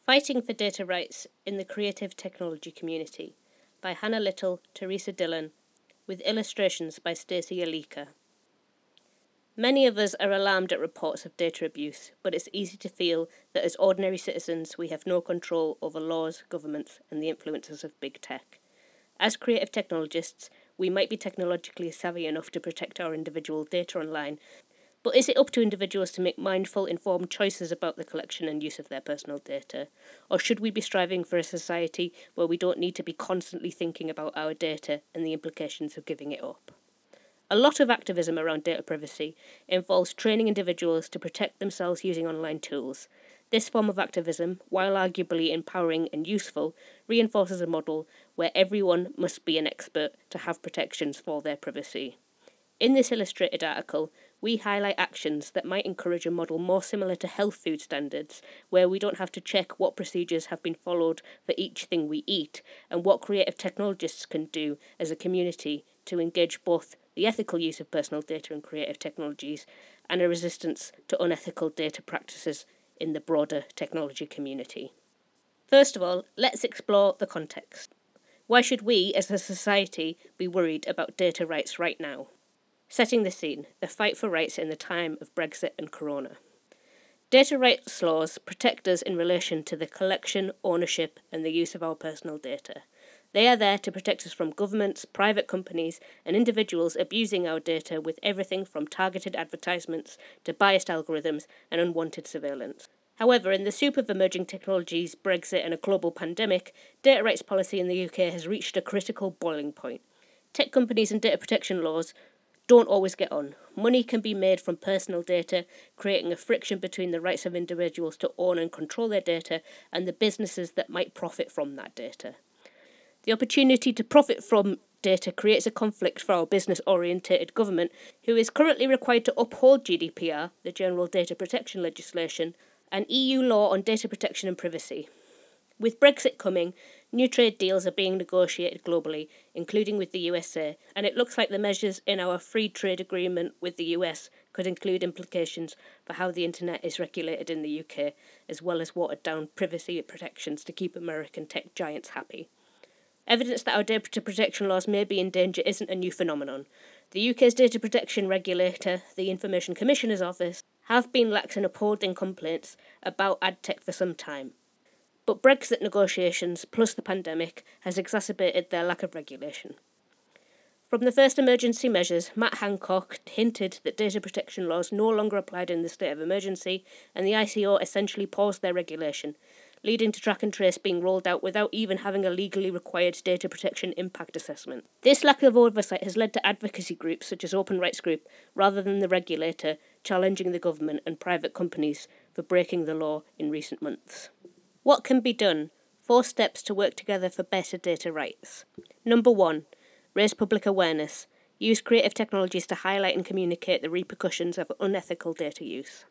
Fighting for Data Rights in the Creative Technology Community by Hannah Little, Teresa Dillon, with illustrations by Stacey Alika. Many of us are alarmed at reports of data abuse, but it's easy to feel that as ordinary citizens we have no control over laws, governments, and the influences of big tech. As creative technologists, we might be technologically savvy enough to protect our individual data online, but is it up to individuals to make mindful, informed choices about the collection and use of their personal data? Or should we be striving for a society where we don't need to be constantly thinking about our data and the implications of giving it up? A lot of activism around data privacy involves training individuals to protect themselves using online tools. This form of activism, while arguably empowering and useful, reinforces a model where everyone must be an expert to have protections for their privacy. In this illustrated article, we highlight actions that might encourage a model more similar to health food standards, where we don't have to check what procedures have been followed for each thing we eat, and what creative technologists can do as a community to engage both the ethical use of personal data and creative technologies, and a resistance to unethical data practices in the broader technology community. First of all, let's explore the context. Why should we, as a society, be worried about data rights right now? Setting the scene, the fight for rights in the time of Brexit and Corona. Data rights laws protect us in relation to the collection, ownership, and the use of our personal data. They are there to protect us from governments, private companies, and individuals abusing our data with everything from targeted advertisements to biased algorithms and unwanted surveillance. However, in the soup of emerging technologies, Brexit, and a global pandemic, data rights policy in the UK has reached a critical boiling point. Tech companies and data protection laws don't always get on. Money can be made from personal data, creating a friction between the rights of individuals to own and control their data and the businesses that might profit from that data. The opportunity to profit from data creates a conflict for our business-orientated government, who is currently required to uphold GDPR, the General Data Protection Legislation, and EU law on data protection and privacy. With Brexit coming, new trade deals are being negotiated globally, including with the USA, and it looks like the measures in our free trade agreement with the US could include implications for how the internet is regulated in the UK, as well as watered down privacy protections to keep American tech giants happy. Evidence that our data protection laws may be in danger isn't a new phenomenon. The UK's data protection regulator, the Information Commissioner's Office, have been lax in upholding complaints about ad tech for some time. But Brexit negotiations, plus the pandemic, has exacerbated their lack of regulation. From the first emergency measures, Matt Hancock hinted that data protection laws no longer applied in the state of emergency, and the ICO essentially paused their regulation, leading to track and trace being rolled out without even having a legally required data protection impact assessment. This lack of oversight has led to advocacy groups such as Open Rights Group, rather than the regulator, challenging the government and private companies for breaking the law in recent months. What can be done? 4 steps to work together for better data rights. Number 1. Raise public awareness. Use creative technologies to highlight and communicate the repercussions of unethical data use.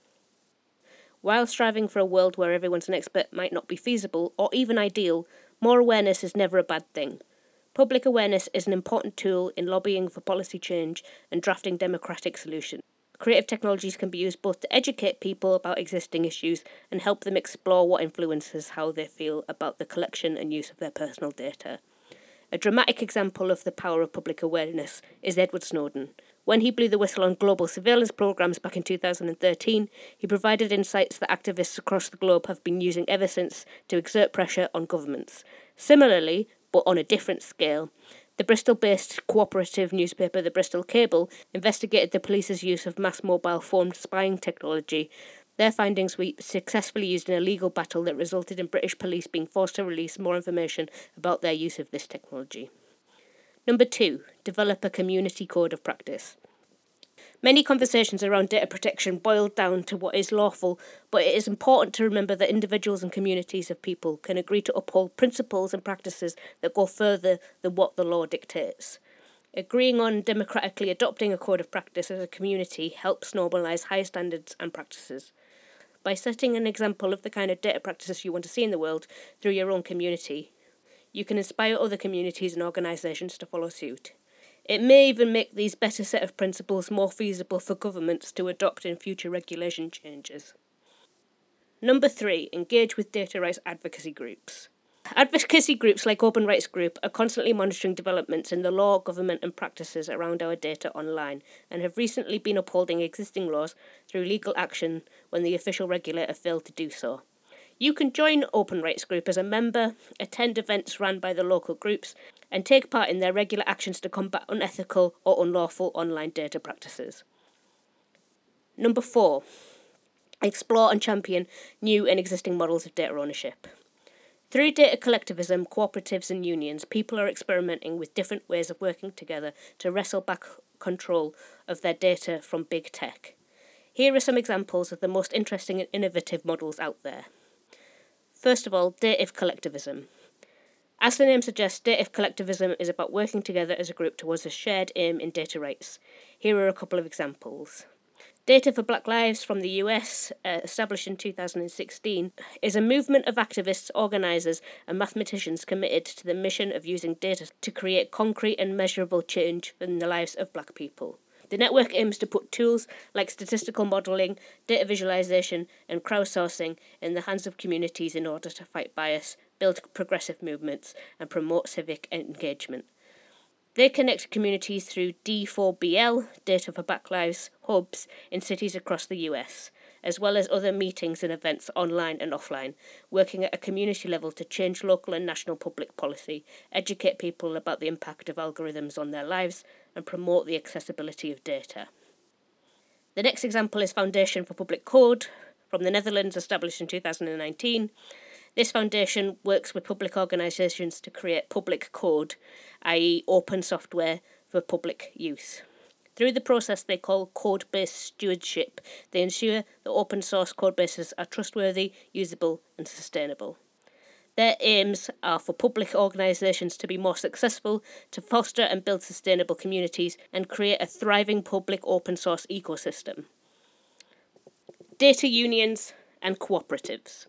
While striving for a world where everyone's an expert might not be feasible or even ideal, more awareness is never a bad thing. Public awareness is an important tool in lobbying for policy change and drafting democratic solutions. Creative technologies can be used both to educate people about existing issues and help them explore what influences how they feel about the collection and use of their personal data. A dramatic example of the power of public awareness is Edward Snowden. When he blew the whistle on global surveillance programs back in 2013, he provided insights that activists across the globe have been using ever since to exert pressure on governments. Similarly, but on a different scale, the Bristol-based cooperative newspaper The Bristol Cable investigated the police's use of mass mobile phone spying technology. Their findings were successfully used in a legal battle that resulted in British police being forced to release more information about their use of this technology. Number 2. Develop a community code of practice. Many conversations around data protection boil down to what is lawful, but it is important to remember that individuals and communities of people can agree to uphold principles and practices that go further than what the law dictates. Agreeing on democratically adopting a code of practice as a community helps normalise high standards and practices. By setting an example of the kind of data practices you want to see in the world through your own community, you can inspire other communities and organisations to follow suit. It may even make these better set of principles more feasible for governments to adopt in future regulation changes. Number 3, engage with data rights advocacy groups. Advocacy groups like Open Rights Group are constantly monitoring developments in the law, government and practices around our data online, and have recently been upholding existing laws through legal action when the official regulator failed to do so. You can join Open Rights Group as a member, attend events run by the local groups, and take part in their regular actions to combat unethical or unlawful online data practices. Number 4, explore and champion new and existing models of data ownership. Through data collectivism, cooperatives and unions, people are experimenting with different ways of working together to wrestle back control of their data from big tech. Here are some examples of the most interesting and innovative models out there. First of all, data collectivism. As the name suggests, data collectivism is about working together as a group towards a shared aim in data rights. Here are a couple of examples. Data for Black Lives from the US, established in 2016, is a movement of activists, organisers and mathematicians committed to the mission of using data to create concrete and measurable change in the lives of Black people. The network aims to put tools like statistical modelling, data visualisation and crowdsourcing in the hands of communities in order to fight bias, build progressive movements and promote civic engagement. They connect communities through D4BL, Data for Black Lives, hubs in cities across the US, as well as other meetings and events online and offline, working at a community level to change local and national public policy, educate people about the impact of algorithms on their lives, and promote the accessibility of data. The next example is Foundation for Public Code, from the Netherlands, established in 2019. This foundation works with public organisations to create public code, i.e. open software for public use. Through the process they call code-based stewardship, they ensure that open source code bases are trustworthy, usable and sustainable. Their aims are for public organisations to be more successful, to foster and build sustainable communities and create a thriving public open source ecosystem. Data unions and cooperatives.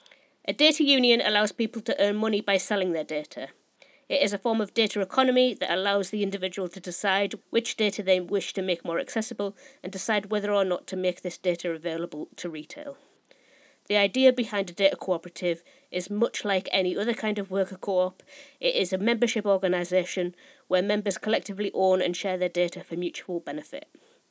A data union allows people to earn money by selling their data. It is a form of data economy that allows the individual to decide which data they wish to make more accessible and decide whether or not to make this data available to retail. The idea behind a data cooperative is much like any other kind of worker co-op. It is a membership organisation where members collectively own and share their data for mutual benefit.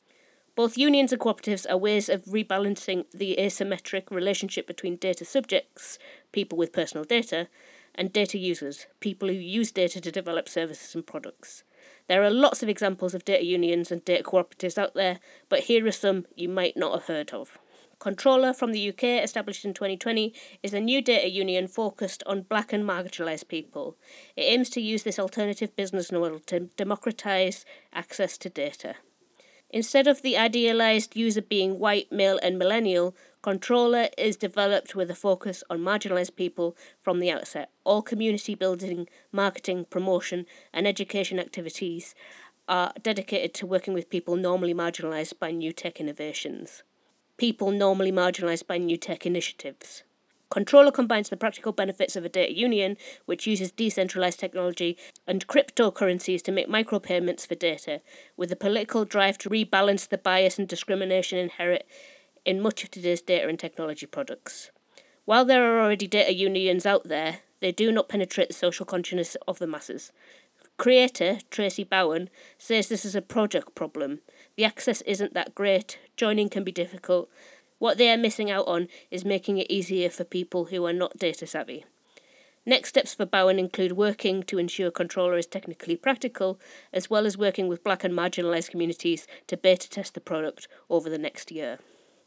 Both unions and cooperatives are ways of rebalancing the asymmetric relationship between data subjects, people with personal data, and data users, people who use data to develop services and products. There are lots of examples of data unions and data cooperatives out there, but here are some you might not have heard of. Controller from the UK, established in 2020, is a new data union focused on Black and marginalised people. It aims to use this alternative business model to democratise access to data. Instead of the idealised user being white, male and millennial, Controller is developed with a focus on marginalised people from the outset. All community building, marketing, promotion and education activities are dedicated to working with people normally marginalised by new tech innovations. People normally marginalised by new tech initiatives. Controller combines the practical benefits of a data union, which uses decentralised technology and cryptocurrencies to make micropayments for data, with a political drive to rebalance the bias and discrimination inherent in much of today's data and technology products. While there are already data unions out there, they do not penetrate the social consciousness of the masses. Creator, Tracy Bowen, says this is a project problem. The access isn't that great, joining can be difficult. What they are missing out on is making it easier for people who are not data savvy. Next steps for Bowen include working to ensure Controller is technically practical, as well as working with Black and marginalised communities to beta test the product over the next year.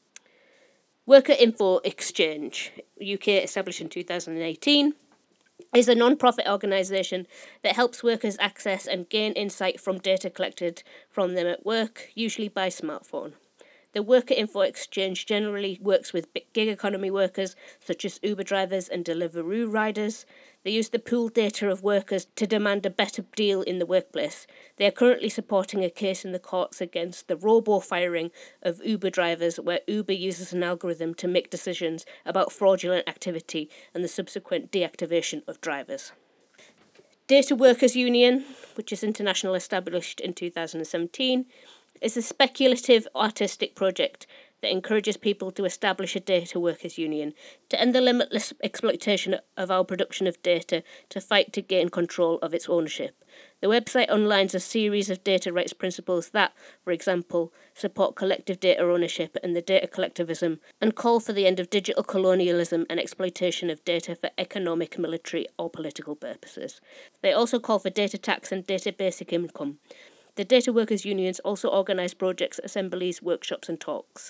Worker Info Exchange, UK, established in 2018, is a non-profit organisation that helps workers access and gain insight from data collected from them at work, usually by smartphone. The Worker Info Exchange generally works with gig economy workers such as Uber drivers and Deliveroo riders. They use the pooled data of workers to demand a better deal in the workplace. They are currently supporting a case in the courts against the robo-firing of Uber drivers, where Uber uses an algorithm to make decisions about fraudulent activity and the subsequent deactivation of drivers. Data Workers Union, which is international, established in 2017, is a speculative artistic project that encourages people to establish a data workers' union, to end the limitless exploitation of our production of data, to fight to gain control of its ownership. The website outlines a series of data rights principles that, for example, support collective data ownership and the data collectivism, and call for the end of digital colonialism and exploitation of data for economic, military, or political purposes. They also call for data tax and data basic income. The data workers' unions also organise projects, assemblies, workshops, and talks.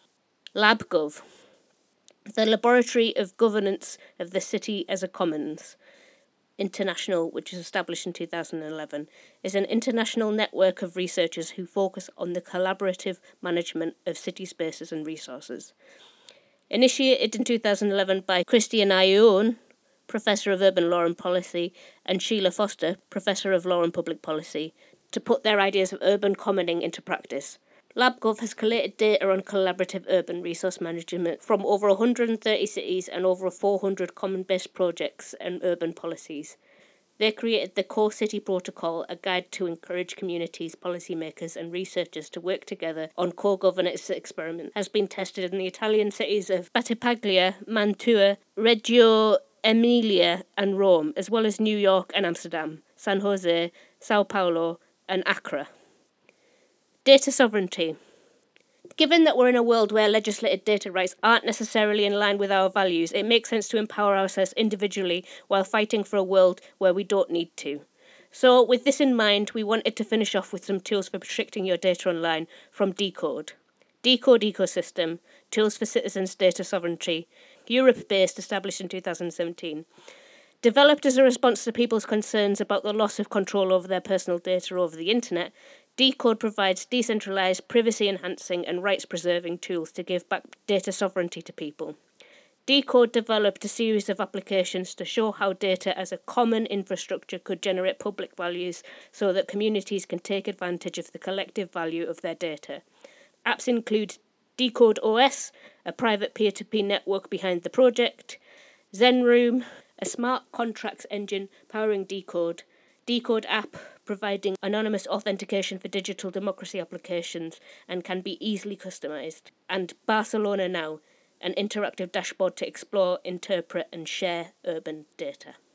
LabGov, the Laboratory of Governance of the City as a Commons International, which was established in 2011, is an international network of researchers who focus on the collaborative management of city spaces and resources. Initiated in 2011 by Christian Ione, Professor of Urban Law and Policy, and Sheila Foster, Professor of Law and Public Policy, to put their ideas of urban commoning into practice. LabGov has collated data on collaborative urban resource management from over 130 cities and over 400 common-based projects and urban policies. They created the Core City Protocol, a guide to encourage communities, policymakers and researchers to work together on co-governance experiment. Has been tested in the Italian cities of Battipaglia, Mantua, Reggio Emilia and Rome, as well as New York and Amsterdam, San Jose, Sao Paulo and Accra. Data sovereignty. Given that we're in a world where legislated data rights aren't necessarily in line with our values, it makes sense to empower ourselves individually while fighting for a world where we don't need to. So, with this in mind, we wanted to finish off with some tools for restricting your data online from Decode. Decode Ecosystem, Tools for Citizens' Data Sovereignty, Europe-based, established in 2017. Developed as a response to people's concerns about the loss of control over their personal data over the internet, Decode provides decentralized, privacy-enhancing and rights-preserving tools to give back data sovereignty to people. Decode developed a series of applications to show how data as a common infrastructure could generate public values so that communities can take advantage of the collective value of their data. Apps include Decode OS, a private peer-to-peer network behind the project, Zenroom, a smart contracts engine powering Decode, Decode app providing anonymous authentication for digital democracy applications and can be easily customized, and Barcelona Now, an interactive dashboard to explore, interpret and share urban data.